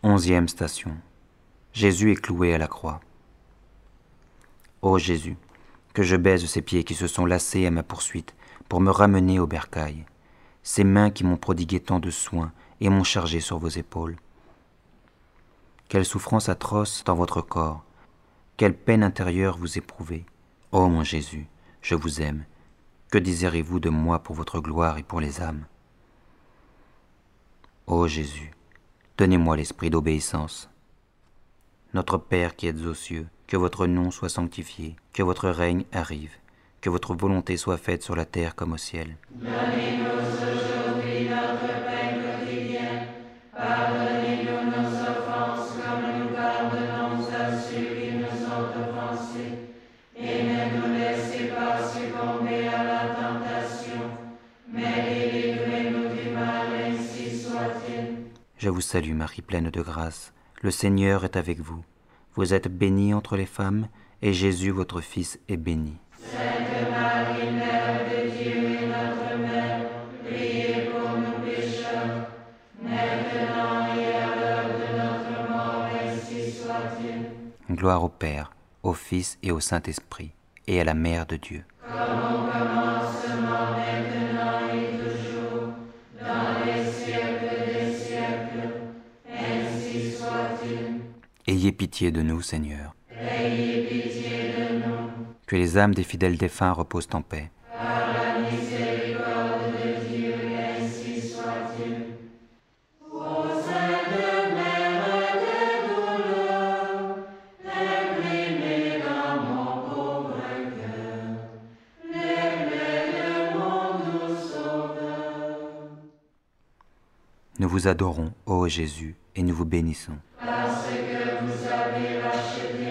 11e station. Jésus est cloué à la croix. Ô Jésus, que je baise ces pieds qui se sont lassés à ma poursuite pour me ramener au bercail, ces mains qui m'ont prodigué tant de soins et m'ont chargé sur vos épaules. Quelle souffrance atroce dans votre corps, quelle peine intérieure vous éprouvez. Ô mon Jésus, je vous aime. Que désirez-vous de moi pour votre gloire et pour les âmes? Ô Jésus, donnez-moi l'esprit d'obéissance. Notre Père qui êtes aux cieux, que votre nom soit sanctifié, que votre règne arrive, que votre volonté soit faite sur la terre comme au ciel. Donnez-nous aujourd'hui notre pain quotidien. Pardonnez-nous nos offenses comme nous pardonnons à ceux qui nous ont offensés. Et ne nous laissez pas succomber à la tentation, mais délivrez-nous du mal, ainsi soit-il. Je vous salue Marie pleine de grâce, le Seigneur est avec vous. Vous êtes bénie entre les femmes, et Jésus votre Fils est béni. Sainte Marie, Mère de Dieu et notre Mère, priez pour nous pécheurs, maintenant et à l'heure de notre mort, ainsi soit-il. Gloire au Père, au Fils et au Saint-Esprit, et à la Mère de Dieu. Comme au commencement, maintenant et toujours, dans les siècles des siècles, ainsi soit-il. Ayez pitié de nous, Seigneur. Ayez pitié de nous, Que les âmes des fidèles défunts reposent en paix. par la miséricorde de Dieu, ainsi soit-il. Ô Sainte Mère des douleurs, imprimez dans mon pauvre cœur les plaies de mon doux Sauveur. Nous vous adorons, ô Jésus, et nous vous bénissons. Parce que vous avez racheté